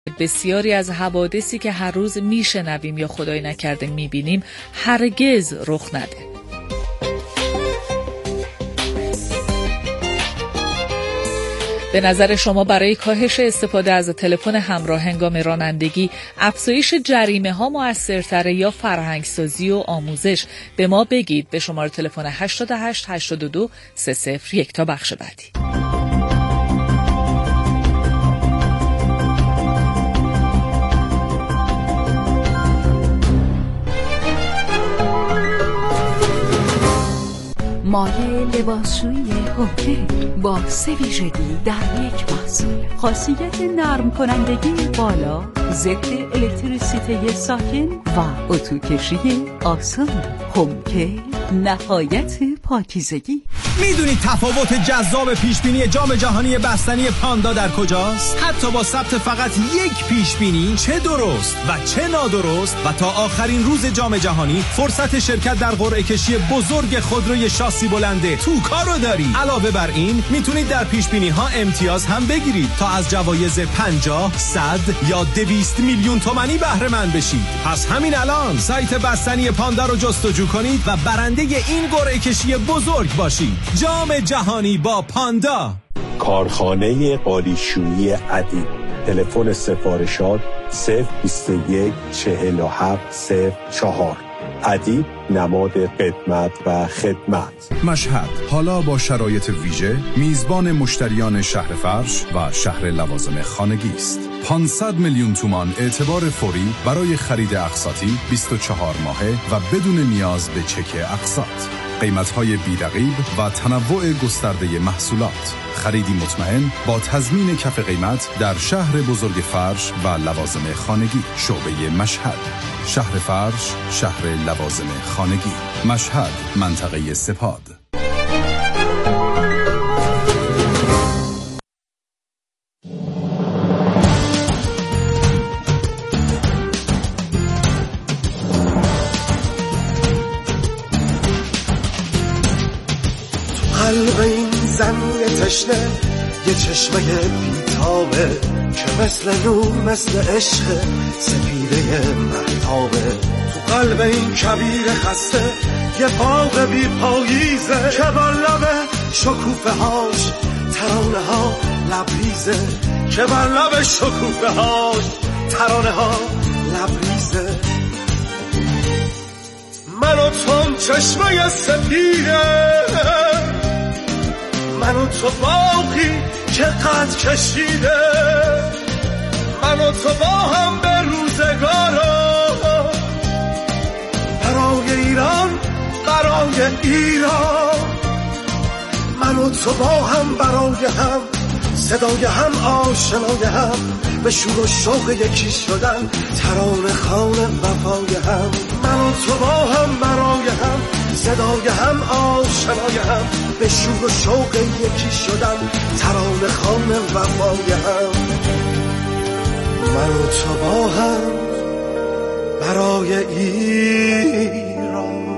بسیاری از حوادثی که هر روز میشنویم یا خدای نکرده میبینیم هرگز رخ نده. به نظر شما برای کاهش استفاده از تلفن همراه هنگام رانندگی افزایش جریمه ها مؤثرتره یا فرهنگسازی و آموزش؟ به ما بگید به شماره تلفن 88 82 301 تا بخش بعدی. مایه لباسشویی هوکه با 3 ویژگی در یک محصول. خاصیت نرم کنندگی بالا، ضد الکتریسیته ساکن و اتو کشی آسان. هوکه نهایت پاکیزگی. میدونید تفاوت جذاب پیشبینی جام جهانی بستنی پاندا در کجاست؟ حتی با ثبت فقط یک پیشبینی، چه درست و چه نادرست، و تا آخرین روز جام جهانی فرصت شرکت در قرعه کشی بزرگ خودروی شاسی بلنده توکا رو داری. علاوه بر این میتونید در پیشبینی ها امتیاز هم بگیرید تا از جوایز 50، 100 یا 200 میلیون تومانی بهره مند بشید. پس همین الان سایت بستنی پاندا رو جستجو کنید و برنده این قرعه کشی بزرگ باشید. جام جهانی با پاندا. کارخانه قالیشویی ادیب. تلفن سفارشات 021 47 04. ادیب نماد قدمت و خدمت. مشهد حالا با شرایط ویژه میزبان مشتریان شهر فرش و شهر لوازم خانگی است. 500 میلیون تومان اعتبار فوری برای خرید اقساطی 24 ماهه و بدون نیاز به چک اقساط. قیمت‌های بی‌رقیب و تنوع گسترده محصولات. خریدی مطمئن با تضمین کف قیمت در شهر بزرگ فرش و لوازم خانگی. شعبه مشهد. شهر فرش، شهر لوازم خانگی. مشهد، منطقه سپاد. قلب این زن تشنه یه چشمه بیتابه که مثل نور مثل عشق سپیده مهتابه. تو قلب این کبیر خسته یه باغ بی پاییزه که بر لب شکوفه هاش ترانه ها لبریزه، که بر لب شکوفه هاش ترانه ها لبریزه. من و تو چشمه سپیده، من و تو باقی که قد کشیده، من و تو با هم به روزگارا برای ایران، برای ایران. من و تو با هم برای هم، صدای هم آشنای هم، به شور و شوق یکی شدن، ترانه خوان وفای هم. من و تو با هم برای هم، صدای هم آشنای هم، به شور و شوق یکی شدن، ترانه خوان وفای هم. من و تو با هم برای ایران.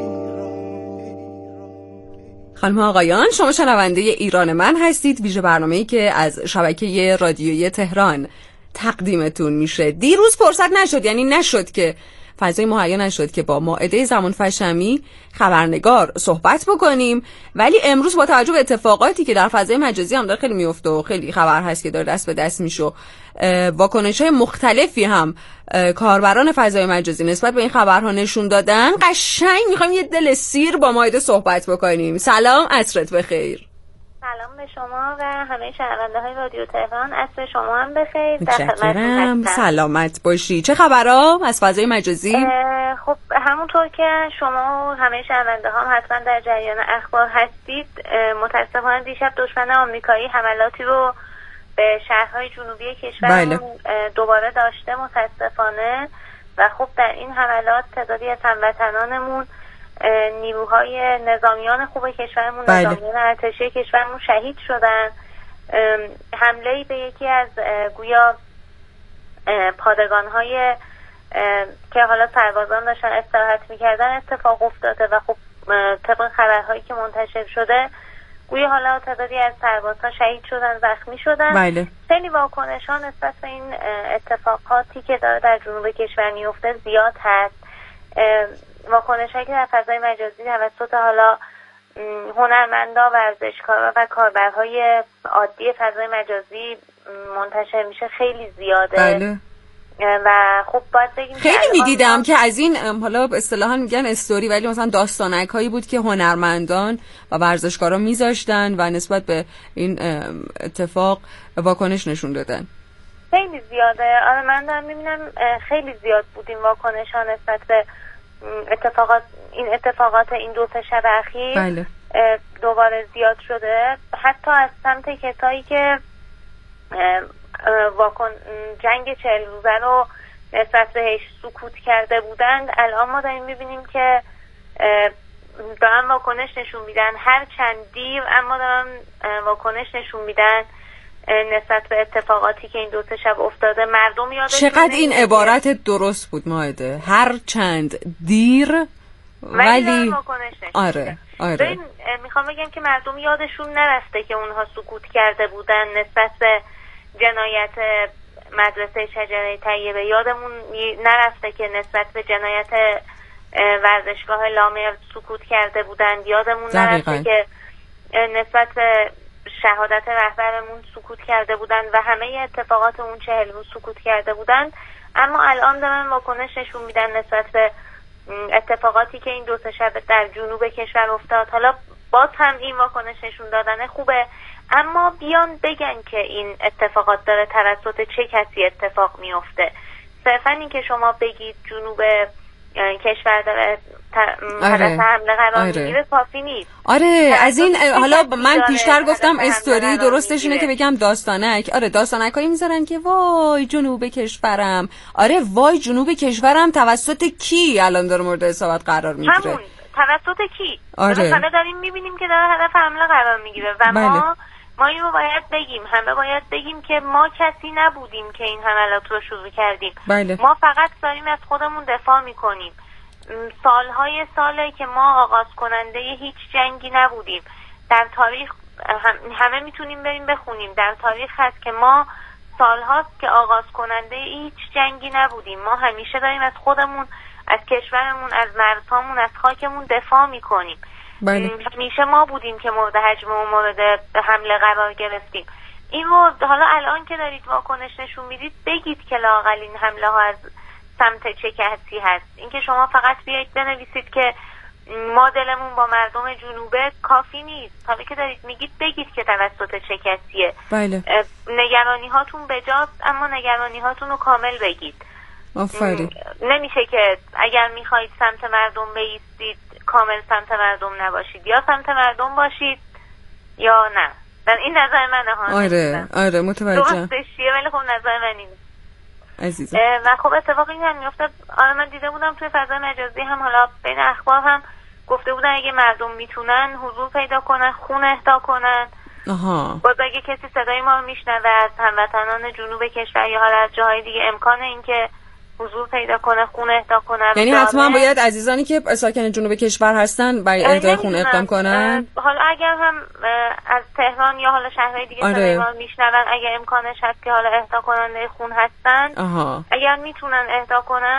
خانم آقایان، شما شنونده ایران من هستید، ویژه برنامه‌ای که از شبکه رادیویی تهران تقدیمتون میشه. دیروز فرصت نشد، یعنی نشد که فضای مهیا نشد که با مائده زمان فشمی خبرنگار صحبت بکنیم، ولی امروز با توجه به اتفاقاتی که در فضای مجازی هم داره خیلی میفته و خیلی خبر هست که داره دست به دست میشه، واکنش‌های مختلفی هم کاربران فضای مجازی نسبت به این خبرها نشون دادن، قشنگ میخوایم یه دل سیر با مائده صحبت بکنیم. سلام، عصرت بخیر. سلام به شما و همه شنونده های رادیو تهران. عصر شما هم بخیر. متشکرم، سلامت باشی. چه خبرها از فضای مجازی؟ خب همونطور که شما و همه شنونده هم حتما در جریان اخبار هستید، متاسفانه دیشب دشمن آمریکایی حملاتی رو به شهرهای جنوبی کشورمون دوباره داشته متاسفانه، و خب در این حملات تعدادی از هموطنانمون، نیروهای نظامیان خوب کشورمون، نظامیان ارتشی کشورمون شهید شدن. حمله‌ای به یکی از گویا پادگان‌های که حالا سربازان داشتن استراحت می‌کردن اتفاق افتاده و خب طبق خبرهایی که منتشر شده گویا حالا تعدادی از سربازها شهید شدن، زخمی شدن. بله. خیلی واکنش‌ها نسبت به این اتفاقاتی که داره در جنوب کشور میفته زیاد هست. واکنش‌هایی که در فضای مجازی توسط حالا هنرمندا، ورزشکارا و کاربرهای عادی فضای مجازی منتشر میشه خیلی زیاده. بله. و خب باید بگیم خیلی میدیدم که از این حالا اصطلاحاً میگن استوری، ولی مثلا داستانک هایی بود که هنرمندان و ورزشکارا میذاشتن و نسبت به این اتفاق واکنش نشون دادن. خیلی زیاده. آره من دارم میبینم خیلی زیاد بود این واکنش ها نسبت به اتفاقات این 2 شب اخیر. بله. دوباره زیاد شده، حتی از سمت کسایی که جنگ 40 روزه رو نسبت بهش سکوت کرده بودند. الان ما داریم میبینیم که دارن واکنش نشون میدن، هر چند دیر اما دارن واکنش نشون میدن نسبت به اتفاقاتی که این 2 شب افتاده. مردم یادشون چقدر این عبارت درست بود ماهده، هر چند دیر ولی واکنش نشون آره. میخوام بگم که مردم یادشون نرفته که اونها سکوت کرده بودن نسبت به جنایت مدرسه شجره طیبه. یادمون نرفته که نسبت به جنایت ورزشگاه لامر سکوت کرده بودند. یادمون نرفته که نسبت به شهادت رهبرمون سکوت کرده بودند و همه اتفاقات اون 40 روز سکوت کرده بودند. اما الان دارن واکنش نشون میدن نسبت به اتفاقاتی که این 2 شب در جنوب کشور افتاد. حالا باز هم این واکنش نشون دادن خوبه، اما بیان بگن که این اتفاقات داره توسط چه کسی اتفاق میفته. صرفا این که شما بگید جنوب کشور داره حالت حمله قرار میگیره کافی نیست. آره از این حالا من پیشتر گفتم استوری درستش اینه که بگم داستانک. آره داستانک هایی میذارن که وای جنوب کشورم. آره وای جنوب کشورم توسط کی الان داره مورد حسابت قرار میگیره؟ همون توسط کی؟ آره. مثلا داریم میبینیم که داره هدف حمله قرار میگیره و ما اینو باید بگیم، همه باید بگیم که ما کسی نبودیم که این حملات رو شروع کردیم. بله. ما فقط داریم از خودمون دفاع میکنیم. سالهای ساله که ما آغاز کننده هیچ جنگی نبودیم. در تاریخ همه میتونیم بریم بخونیم، در تاریخ هست که ما سالهاست که آغاز کننده هیچ جنگی نبودیم. ما همیشه داریم از خودمون، از کشورمون، از مرزهامون، از خاکمون دفاع میکنیم. بله. همیشه ما بودیم که مورد هجوم و مورد حمله قرار گرفتیم. این رو حالا الان که دارید واکنش نشون میدید بگید که لااقل این حمله ها از سمت چه کسی هست. اینکه شما فقط بیایید بنویسید که ما دلمون با مردم جنوبه کافی نیست. حالا که دارید میگید بگید که توسط چه کسیه. بله. نگرانی هاتون بجاست، اما نگرانی هاتون رو کامل بگید. آفرین. نمیشه که اگر میخواید سمت مردم بایستید کامل سمت مردم نباشید، یا سمت مردم باشید یا نه. این نظر منه ها. آره متوجهم. درستش چیه ولی خب نظر من اینه عزیزم. و خب اتفاقی هم میفته. آره من دیده بودم توی فضای مجازی هم، حالا بین اخبار هم گفته بودن اگه مردم میتونن حضور پیدا کنن، خون اهدا کنن. باز اگه کسی صدای ما رو میشنوه از هموطنان جنوب کشور یا حالا از جاهای دیگه، امکان این که حضور پیدا کنه، خون اهدا کنه. یعنی حتما باید عزیزانی که ساکن جنوب کشور هستن برای اهدای خون اقدام کنن. حالا اگر هم از تهران یا حالا شهرهای دیگه صدای ما میشنون، اگر امکانش هست که حالا اهدا کننده خون هستن، اگر میتونن اهدا کنن،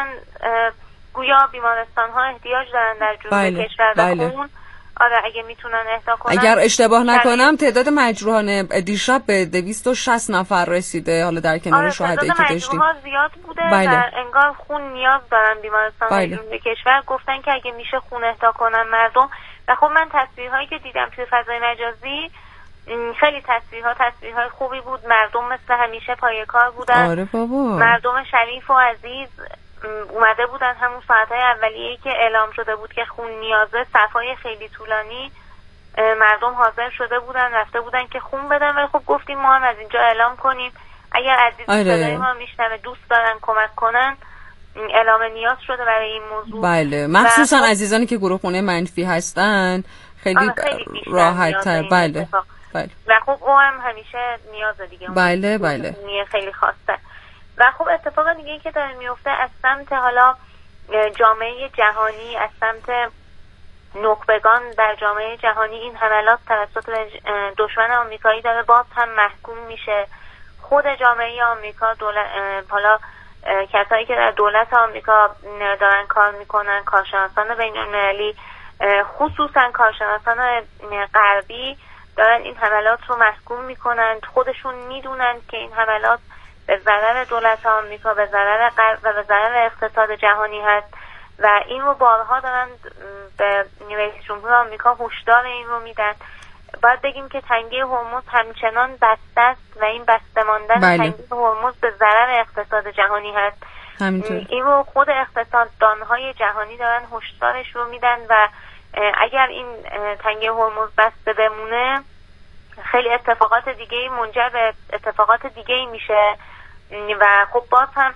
گویا بیمارستان ها احتیاج دارن در جنوب کشور به خون. آره اگه میتونن اهدا کنن. اگر اشتباه نکنم تعداد مجروحان دیشب به 260 نفر رسیده، حالا در کنار شهدایی که داشتیم. مجروحان زیاد بوده و انگار خون نیاز دارن بیمارستان جنوب کشور. گفتن که اگه میشه خون اهدا کنن مردم. و خب من تصویرهایی که دیدم توی فضای مجازی خیلی تصویرهای خوبی بود. مردم مثل همیشه پای کار بودن. آره بابا. مردم شریف و عزیز اومده بودن همون ساعتهای اولیه‌ای که اعلام شده بود که خون نیازه، صفای خیلی طولانی مردم حاضر شده بودن، رفته بودن که خون بدن. ولی خب گفتیم ما هم از اینجا اعلام کنیم اگر عزیز صدای ما میشنوه دوست دارن کمک کنن، اعلام نیاز شده برای این موضوع. بله مخصوصا عزیزانی که گروه خونه منفی هستن خیلی راحت تر. بله. و خب او هم همیشه نیازه دیگه. بله خیلی خواسته. و خب اتفاق دیگه که داره میفته از سمت حالا جامعه جهانی، از سمت نخبگان در جامعه جهانی این حملات توسط دشمن آمریکایی داره باز هم محکوم میشه. خود جامعه آمریکا، حالا کسایی که در دولت آمریکا دارن کار میکنن، کارشناسان بین‌المللی، خصوصا کارشناسان غربی، دارن این حملات رو محکوم میکنن. خودشون میدونن که این حملات به ضرر دولت آمریکا، به ضرر غرب و به ضرر اقتصاد جهانی هست و این رو بارها دارن به رئیس جمهور آمریکا هشدار این رو میدن. باید بگیم که تنگه هرمز همچنان بسته است و این بسته ماندن تنگه هرمز به ضرر اقتصاد جهانی هست. این رو خود اقتصاددانهای جهانی دارن هشدارش رو میدن و اگر این تنگه هرمز بسته بمونه خیلی اتفاقات دیگه منجر به اتفاقات دیگه میشه و خب باز هم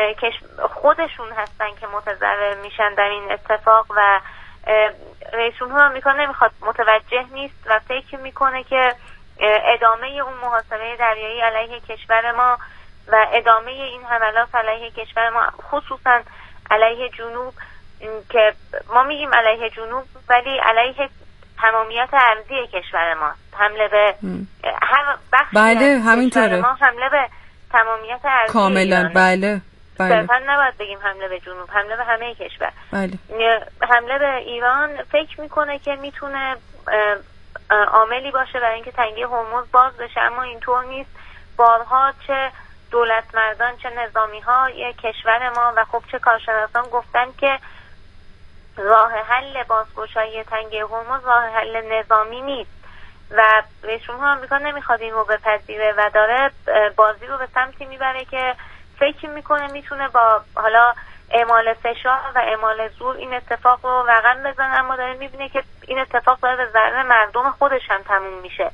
خودشون هستن که متضرر میشن در این اتفاق و رئیس جمهور آمریکا نمیخواد، متوجه نیست و فکر میکنه که ادامه اون محاصره دریایی علیه کشور ما و ادامه این حملات علیه کشور ما، خصوصا علیه جنوب، که ما میگیم علیه جنوب ولی علیه تمامیت ارضی کشور ما، حمله به هر بخش کشور ما، حمله به تمامیت ارضی کاملا. بله صرفا نباید بگیم حمله به جنوب، حمله به همه کشور. حمله به ایران فکر میکنه که میتونه عاملی باشه برای اینکه تنگه هرمز باز بشه، اما اینطور نیست. بارها چه دولتمردان چه نظامی ها کشور ما و خب چه کارشناسان گفتن که راه حل بازگشایی تنگه هرمز راه حل نظامی نیست و رئیس جمهور آمریکا نمیخواد این رو بپذیره و داره بازی رو به سمتی میبره که فکر میکنه میتونه با حالا اعمال فشار و اعمال زور این اتفاق رو رقم بزنه، اما داره میبینه که این اتفاق داره به ضرر مردم خودش هم تموم میشه.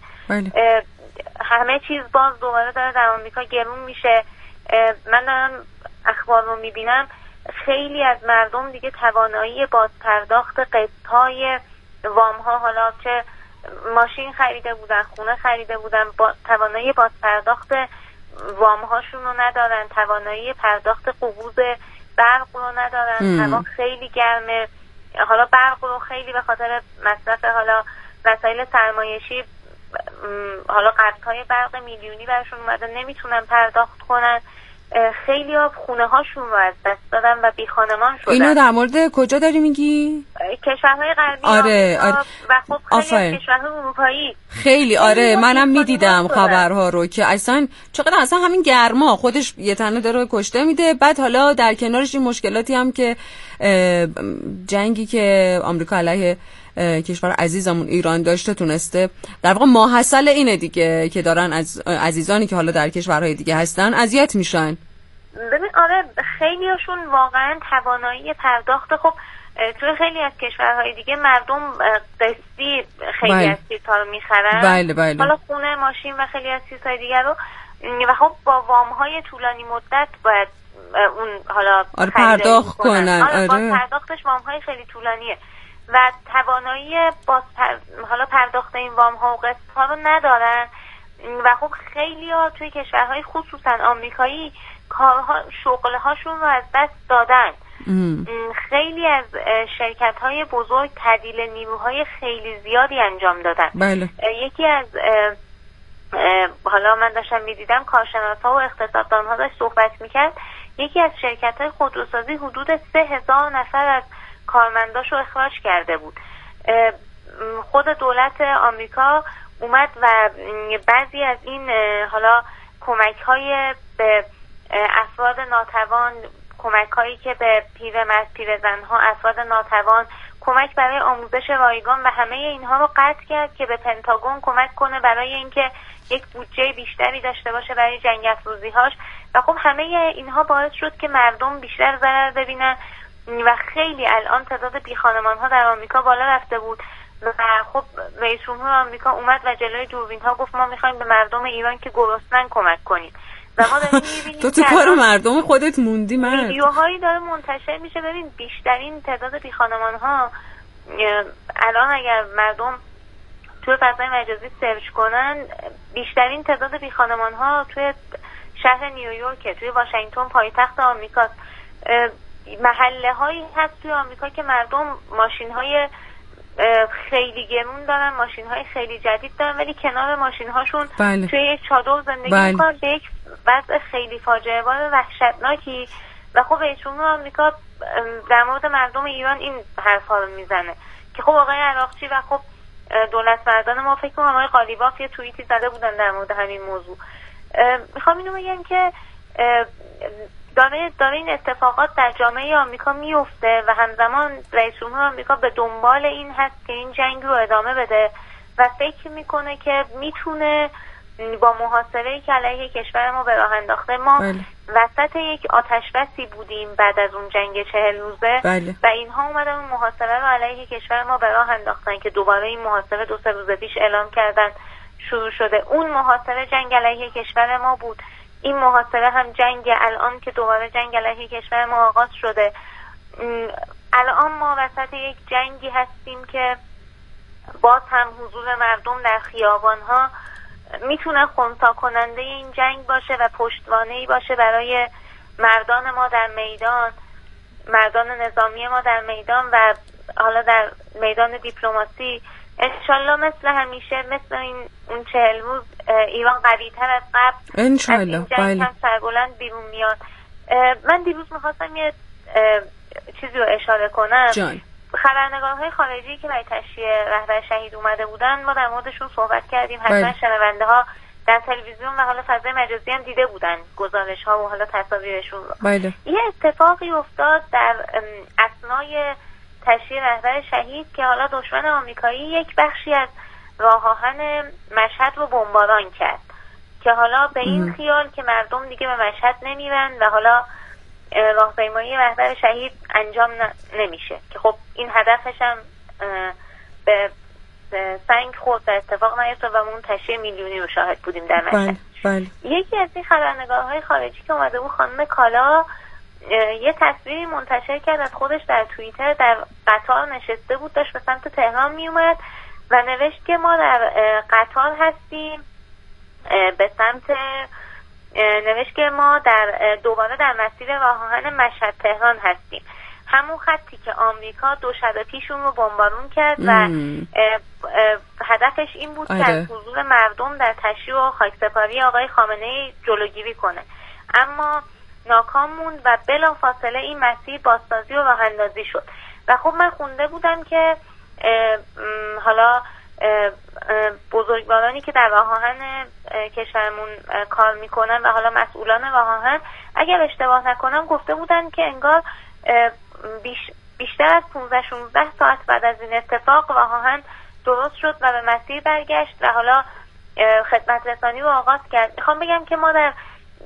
همه چیز باز دوباره داره در آمریکا گرون میشه. من دارم اخبار رو میبینم، خیلی از مردم دیگه توانایی بازپرداخت قسط‌های وام‌ها، حالا چه ماشین خریده بودن، خونه خریده بودن، توانایی بازپرداخت وام‌هاشون رو ندارن، توانایی پرداخت قبوض برق رو ندارن. هوا خیلی گرمه، حالا برق رو خیلی به خاطر مصرف حالا وسایل سرمایشی، حالا قرض‌های برق میلیونی برشون اومده، نمیتونن پرداخت کنن. خیلی ها خونه هاشون رو از دست دادن و بی خانمان شدن. اینو در مورد کجا داری میگی؟ کشورهای غربی. آره. و خب خیلی کشورهای اروپایی. خیلی منم میدیدم خبرها رو که اصلا چقدر اصلا همین گرما خودش یه تنه داره کشته میده، بعد حالا در کنارش این مشکلاتی هم که جنگی که آمریکا علیه کشور عزیزمون ایران داشته تونسته در واقع ماحصل اینه دیگه که دارن از عزیزانی که حالا در کشورهای دیگه هستن اذیت میشن. ببین آره خیلیاشون واقعا توانایی پرداخت، خب توی خیلی از کشورهای دیگه مردم دستی خیلی از چیزها رو میخرن. بله. حالا خونه، ماشین و خیلی از چیزهای دیگه رو و خب با وام‌های طولانی مدت باید اون حالا پرداخت کنن. با پرداختش وام‌های خیلی طولانیه و توانایی حالا پرداخت این وام‌ها و قسط‌ها رو ندارن و خب خیلی‌ها توی کشورهای خصوصا آمریکایی شغل‌هاشون رو از دست دادن. خیلی از شرکت‌های بزرگ تعدیل نیروهای خیلی زیادی انجام دادن. بله. یکی از حالا من داشتم می‌دیدم کارشناس‌ها و اقتصاددان‌ها داشت صحبت می‌کرد، یکی از شرکت‌های خودروسازی حدود 3000 نفر از کارمنداشو اخراج کرده بود. خود دولت آمریکا اومد و بعضی از این حالا کمک‌های به افراد ناتوان، کمک‌هایی که به پیرزن‌ها، افراد ناتوان، کمک برای آموزش رایگان و همه اینها رو قطع کرد که به پنتاگون کمک کنه برای اینکه یک بودجه بیشتری داشته باشه برای جنگ افروزی‌هاش و خب همه اینها باعث شد که مردم بیشتر ضرر ببینن و خیلی الان تعداد بی خانمان‌ها در آمریکا بالا رفته بود و خب رئیس جمهور آمریکا اومد و جلوی دوربین‌ها گفت ما می‌خوایم به مردم ایران که گرسنه‌ن کمک کنیم و ما داریم می‌بینیم تو کار مردم خودت موندی. من ویدیوهایی داره منتشر میشه. ببین بیشترین تعداد بی خانمان‌ها الان اگر مردم توی فضای مجازی سرچ کنن، بیشترین تعداد بی خانمان‌ها توی شهر نیویورک، توی واشنگتن پایتخت آمریکاست. محله هایی هست توی آمریکا که مردم ماشین های خیلی گرون دارن، ماشین‌های خیلی جدید دارن، ولی کنار ماشین‌هاشون بله. توی یک چادر زندگی بله. می‌کنن به یک وضع خیلی فاجعه بار وحشتناکی. و خب ایشون آمریکا در مورد مردم ایران این حرفا رو میزنه که خب آقای عراقچی و خب دولت مردان ما، فکر کنم آقای قالیباف یه توییتی زده بودن در مورد همین موضوع. میخوام اینو بگم که داره این اتفاقات در جامعه آمریکا میفته و همزمان رئیس جمهور آمریکا به دنبال این هست که این جنگ رو ادامه بده و فکر میکنه که میتونه با محاصره‌ای که علیه کشور ما به راه انداخته، ما وسط یک آتش بسی بودیم بعد از اون جنگ 40 روزه و اینها اومدن اون محاصره رو علیه کشور ما به راه انداختن که دوباره این محاصره 2-3 روز پیش اعلام کردن شروع شده. اون محاصره جنگ علیه کشور ما بود، این محاصره هم جنگ الان که دوباره جنگ علیه کشور ما آغاز شده. الان ما وسط یک جنگی هستیم که باز هم حضور مردم در خیابان‌ها میتونه خنثی کننده این جنگ باشه و پشتوانه‌ای باشه برای مردان ما در میدان، مردان نظامی ما در میدان و حالا در میدان دیپلماسی. انشالله مثل همیشه، مثل اون 40 روز ایران قوی‌تر از قبل انشالله از این جنگ هم سربلند بیرون میاد. من دیروز میخواستم یه چیزی رو اشاره کنم. خبرنگارهای خارجی که برای تشییع رهبر شهید اومده بودن، ما در موردشون صحبت کردیم. حتما شنونده ها در تلویزیون و حالا فضای مجازی هم دیده بودن گزارش ها و حالا تصاویرشون رو. یه اتفاقی افتاد در اثنای تشییع رهبر شهید که حالا دشمن آمریکایی یک بخشی از راه آهن مشهد رو بمباران کرد که حالا به این خیال که مردم دیگه به مشهد نمیرن و حالا راهپیمایی رهبر شهید انجام نمیشه که خب این هدفش هم به سنگ خورد و اتفاق نیفتاد و اون تشییع میلیونی رو شاهد بودیم در مشهد. یکی از این خبرنگارهای خارجی که اومده بود، خانم کالا، یه تصویری منتشر کرد از خودش در توییتر، در قطار نشسته بود، داشت به سمت تهران میومد و نوشت که ما در قطار هستیم به سمت، نوشت که ما دوباره در مسیر راه آهن مشهد تهران هستیم، همون خطی که آمریکا 2 شب پیش اون رو بمبارون کرد و هدفش این بود که از حضور مردم در تشییع و خاکسپاری آقای خامنه‌ای جلوگیری کنه، اما ناکام موند و بلافاصله این مسیر بازسازی و راه اندازی شد. و خب من خونده بودم که حالا بزرگوارانی که در راه آهن کشورمون کار میکنن و حالا مسئولان راه آهن، اگر اشتباه نکنم گفته بودن که انگار بیشتر از 15-16 ساعت بعد از این اتفاق راه آهن درست شد و به مسیر برگشت و حالا خدمت رسانی رو آغاز کرد. میخوام بگم که ما در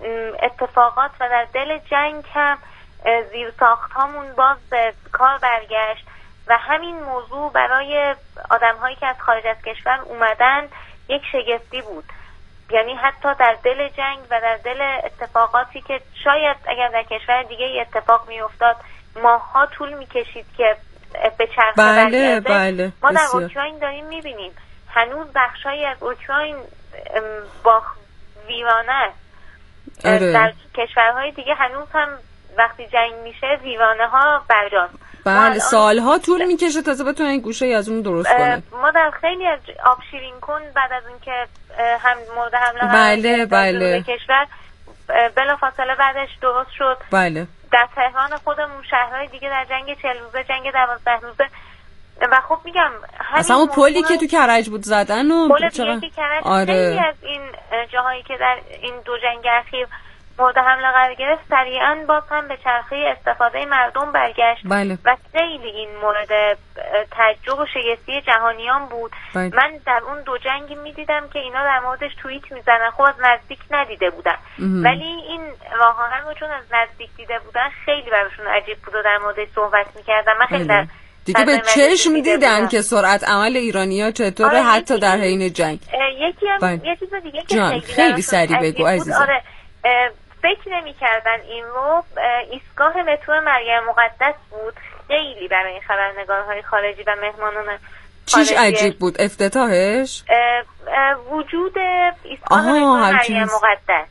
اتفاقات و در دل جنگ هم زیر ساخت هامون باز به کار برگشت و همین موضوع برای آدم هایی که از خارج از کشور اومدن یک شگفتی بود. یعنی حتی در دل جنگ و در دل اتفاقاتی که شاید اگر در کشور دیگه ای اتفاق می افتاد ماها طول می کشید که به چرخه برگرده، ما در اوکراین داریم می بینیم هنوز بخشایی از اوکراین با ویرانه است. در کشورهای دیگه هنوز هم وقتی جنگ میشه ویرانه ها برجاست. بله، سالها طول میکشه تازه بتونن این گوشه از اون درست کنن. ما در خیلی از آب شیرین کن بعد از اون که هم مورد حمله بله کشور بلافاصله بعدش درست شد. بله. در تهران خودمون، شهرهای دیگه در جنگ 40 روزه، جنگ 12 روزه و خب میگم اصلا اون پلی که تو کرج بود زدن و پل دیگه کرج خیلی از این جاهایی که در این 2 جنگ اخیر مورد حمله قرار گرفت سریعا باز هم به چرخه استفاده مردم برگشت. بله. و خیلی این مورد تعجب و شگفتی جهانیان بود. بله. من در اون 2 جنگی میدیدم که اینا در موردش توییت میزنن، خب از نزدیک ندیده بودن ولی این راه آهن رو چون از نزدیک دیده بودن خیلی براشون عجیب بود و در موردش صحبت میکردن. من خیلی در دیگه به چشم دیدن که سرعت عمل ایرانی‌ها چطوره حتی در حین جنگ. یکی هم یه چیز دیگه که خیلی سریع بگو عزیزم. فکر نمی‌کردن این رو ایستگاه مترو مریم مقدس بود. خیلی برای خبرنگارهای خارجی و مهمانان چیش عجیب بود افتتاحش؟ وجود ایستگاه مترو مریم مقدس.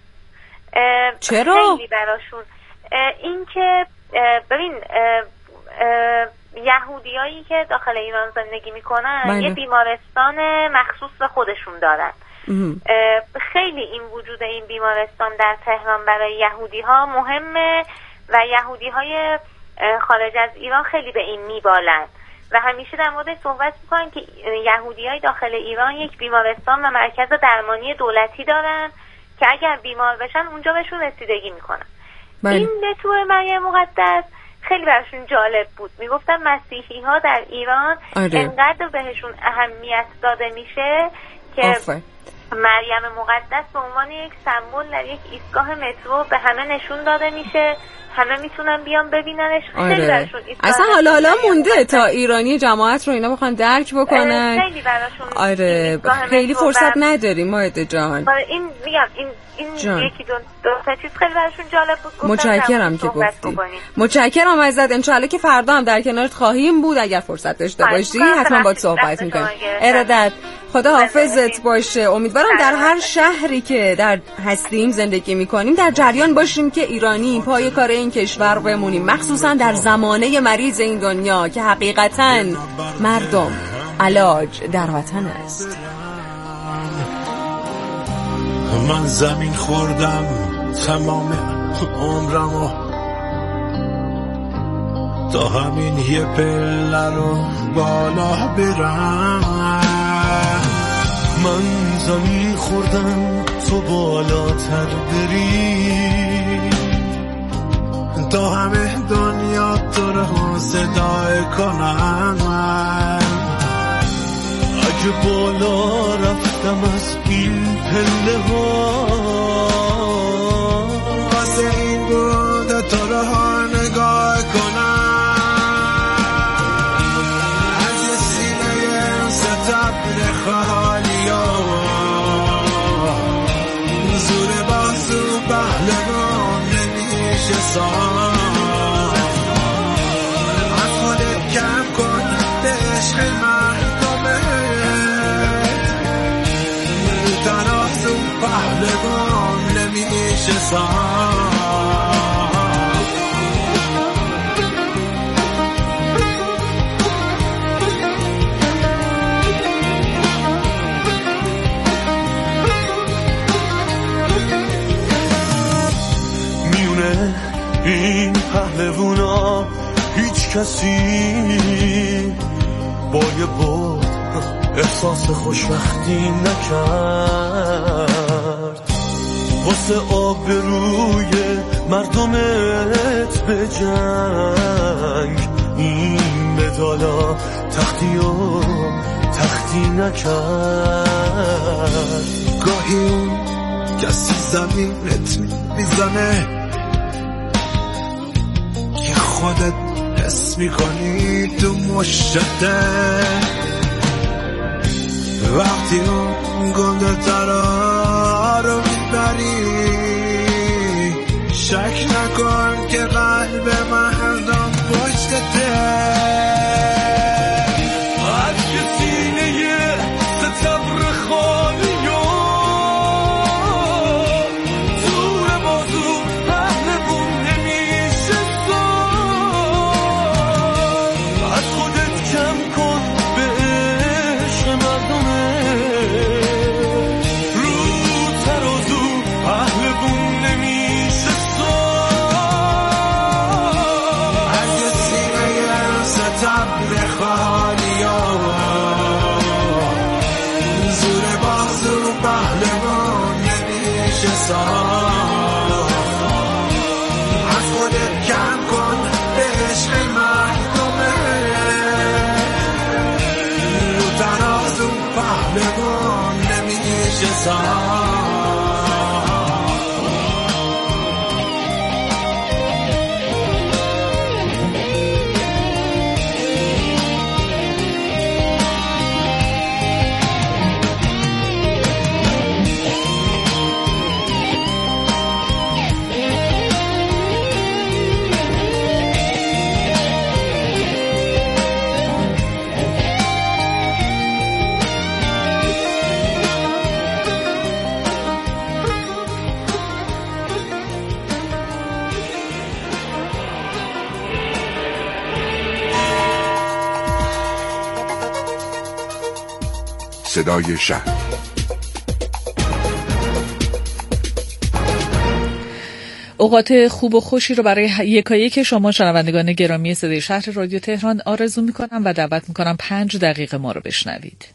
چرا؟ خیلی براشون این که ببین یهودیایی که داخل ایران زندگی میکنن یه بیمارستان مخصوص به خودشون دارن. خیلی این وجود این بیمارستان در تهران برای یهودی ها مهمه و یهودی های خارج از ایران خیلی به این میبالن و همیشه در مورد صحبت میکنن که یهودی های داخل ایران یک بیمارستان و مرکز درمانی دولتی دارن که اگر بیمار بشن اونجا بهشون رسیدگی میکنن. این نتور مریم مقدس خیلی براشون جالب بود. میگفتن مسیحی ها در ایران انقدر بهشون اهمیت داده میشه که مریم مقدس به عنوان یک سمبل در یک ایستگاه مترو به همه نشون داده میشه، همه میتونن بیان ببیننش. خیلی براشون اصلا حالا مونده تا ایرانی جماعت رو اینا بخوان درک بکنن. خیلی براشون خیلی فرصت نداریم مایده جان. این میگم این یکی دو تا چیز خیلی براشون جالب بود. متشکرم که گفتی. متشکرم ازت. انشالله که فردا هم در کنارت خواهیم بود اگر فرصت داشته باشی. حتما باهات صحبت می‌کنیم. ارادت. خدا حافظت باشه. امیدوارم در هر شهری که در هستیم زندگی می‌کنیم در جریان باشیم که ایرانی پای کار این کشور بمونیم، مخصوصا در زمانه مریض این دنیا که حقیقتاً مردم علاج در وطن است. من زمین خوردم تمام عمرمو تا همین یه پله رو بالا برم. من زمین خوردم تو بالاتر بری تا همه دنیا تو رو صدای کنم. اگه بالا رفتم از این پله ها واسه این بود تو رو نگاه کنم. از سینه ستبر خالی ها زور بازو پهلوان نمیشه سان. از خودت کم کن به عشق مردمه تنازو پهلوان نمیشه سان. میونه این پهلوونا هیچ کسی با یه بود احساس خوشبختی نکرد. واسه آبروی مردمت به جنگ این مدالا تختی نکرد. گاهی کسی زمینت میزنه که خودت حس میکنی تو مشته. وقتی اون گنده ترا رو میبری شک نکن که قلب مردم پشتته. از که سینه ستبر خالی زور بازو پهلوون نمیشه سان. از خودت کم کن به عشق مردمه رو ترازو پهلوون نمیشه سان. از سینه ستبر خالی زور بازو پهلوان نمیشه سان. از خودت کم کن به عشق مردمه رو ترازو پهلوان نمیشه سان. صدای شهر. اوقات خوب و خوشی رو برای یکایک شما شنوندگان گرامی صدای شهر رادیو تهران آرزو میکنم و دعوت میکنم 5 دقیقه ما رو بشنوید.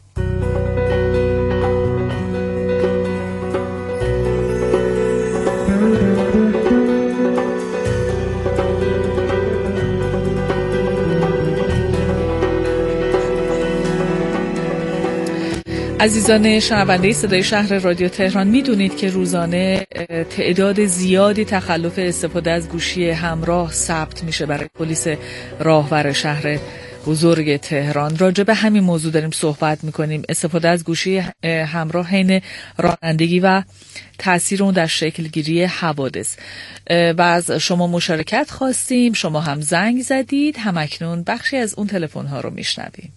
عزیزان شنونده صدای شهر رادیو تهران، میدونید که روزانه تعداد زیادی تخلف استفاده از گوشی همراه ثبت میشه برای پلیس راهور شهر بزرگ تهران. راجع به همین موضوع داریم صحبت میکنیم، استفاده از گوشی همراه حین رانندگی و تأثیر اون در شکل گیری حوادث. و از شما مشارکت خواستیم، شما هم زنگ زدید، همکنون بخشی از اون تلفن ها رو میشنویم.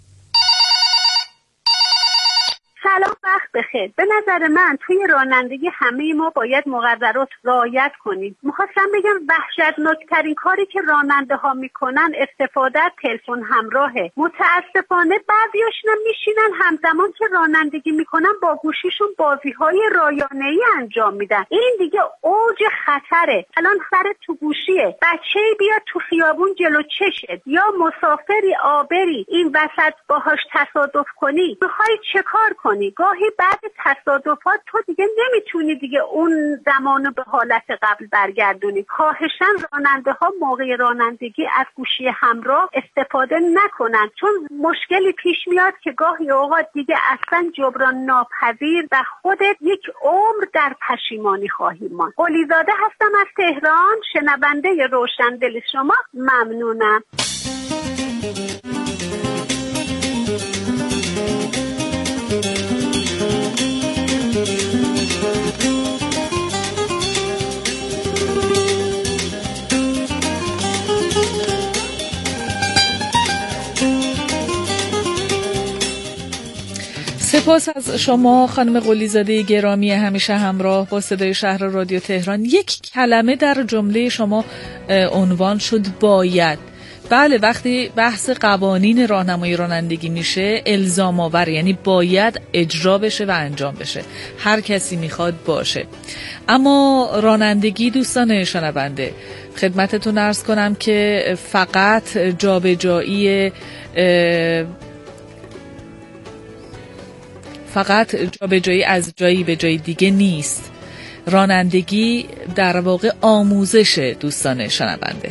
سلام، وقت بخیر. به نظر من توی رانندگی همه ما باید مقررات رعایت کنیم. میخواستم بگم وحشتناکترین کاری که راننده ها میکنن استفاده از تلفن همراهه. متاسفانه بعضیاشون میشینن همزمان که رانندگی میکنن با گوشیشون بازی‌های رایانه‌ای انجام میدن. این دیگه اوج خطره. الان سرت تو گوشیه، بچه‌ای بیاد تو خیابون جلو چشت یا مسافری آبری این وسط باهاش تصادف کنی، میخوای چه کار کنی؟ گاهی بعد تصادفات تو دیگه نمیتونی دیگه اون زمانو به حالت قبل برگردونی. خواهشاً راننده ها موقع رانندگی از گوشی همراه استفاده نکنن، چون مشکلی پیش میاد که گاهی اوقات دیگه اصلا جبران ناپذیر و خودت یک عمر در پشیمانی خواهی ماند. قلیزاده هستم از تهران، شنونده روشندل شما. ممنونم. سپاس از شما خانم قلیزاده گرامی همیشه همراه با صدای شهر رادیو تهران. یک کلمه در جمله شما عنوان شد باید. بله، وقتی بحث قوانین راهنمایی رانندگی میشه الزام آور، یعنی باید اجرا بشه و انجام بشه، هر کسی میخواد باشه. اما رانندگی دوستان شنونده، خدمتتون عرض کنم که فقط جابجایی از جایی به جای دیگه نیست. رانندگی در واقع آموزشه دوستان شنونده.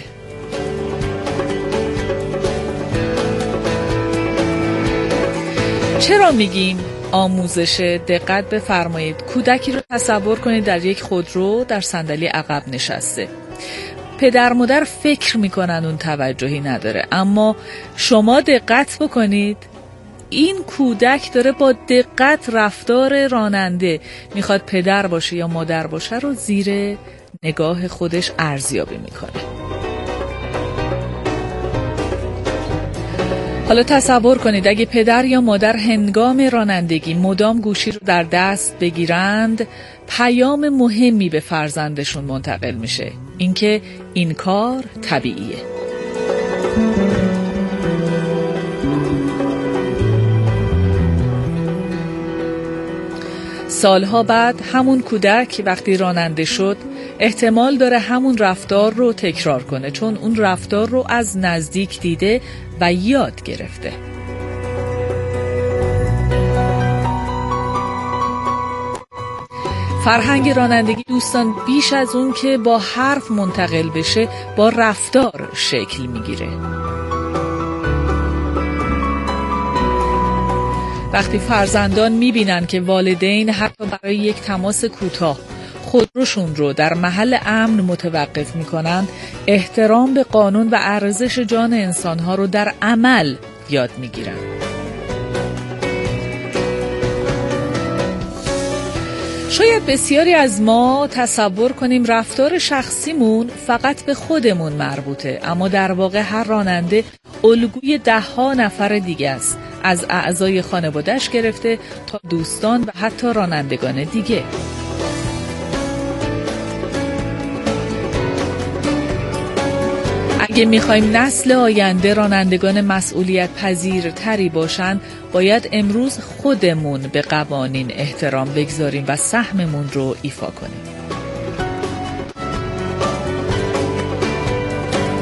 چرا میگیم آموزشه؟ دقت بفرمایید. کودکی رو تصور کنید در یک خودرو در صندلی عقب نشسته. پدر مادر فکر میکنن اون توجهی نداره، اما شما دقت بکنید، این کودک داره با دقت رفتار راننده، میخواد پدر باشه یا مادر باشه رو زیر نگاه خودش ارزیابی میکنه. حالا تصور کنید اگه پدر یا مادر هنگام رانندگی مدام گوشی رو در دست بگیرند، پیام مهمی به فرزندشون منتقل میشه، اینکه این کار طبیعیه. سالها بعد همون کودک وقتی راننده شد احتمال داره همون رفتار رو تکرار کنه، چون اون رفتار رو از نزدیک دیده و یاد گرفته. فرهنگ رانندگی دوستان بیش از اون که با حرف منتقل بشه با رفتار شکل میگیره. وقتی فرزندان میبینن که والدین حتی برای یک تماس کوتاه خودروشون رو در محل امن متوقف میکنن، احترام به قانون و ارزش جان انسانها رو در عمل یاد میگیرن. شاید بسیاری از ما تصور کنیم رفتار شخصیمون فقط به خودمون مربوطه، اما در واقع هر راننده الگوی 10 نفر دیگه است، از اعضای خانواده‌اش گرفته تا دوستان و حتی رانندگان دیگه. اگه میخوایم نسل آینده رانندگان مسئولیت پذیر تری باشن، باید امروز خودمون به قوانین احترام بگذاریم و سهممون رو ایفا کنیم.